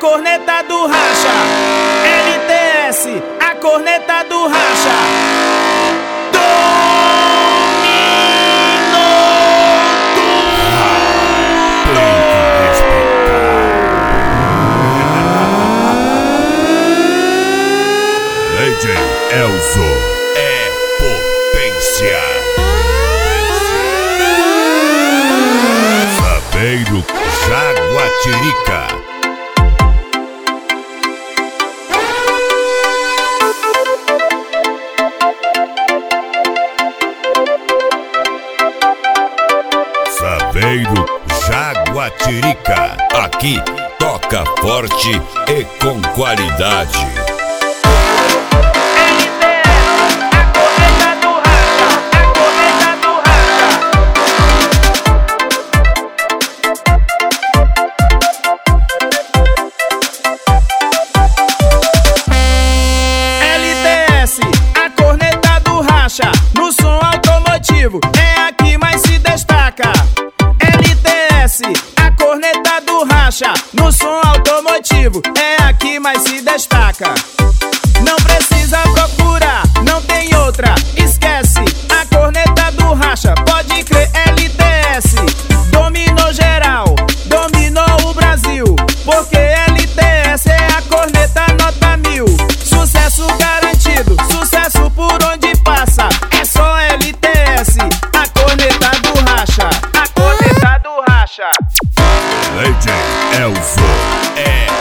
corneta do racha. LTS, a corneta do racha. DJ Elzo é potência. Sabeiro Jaguatirica. Sabeiro Jaguatirica. Aqui toca forte e com qualidade. No som automotivo é a que mais se destaca. LTS, a corneta do racha. No som automotivo é a que mais se destaca. Não precisa procurar, não tem outra. Esquece, a corneta do racha. Pode crer, LTS dominou geral, dominou o Brasil. Porque LTS é a corneta nota 1000. Sucesso garantido, sucesso por onde passa. É só LTS, a corneta do racha. A corneta do racha. DJ Elzo é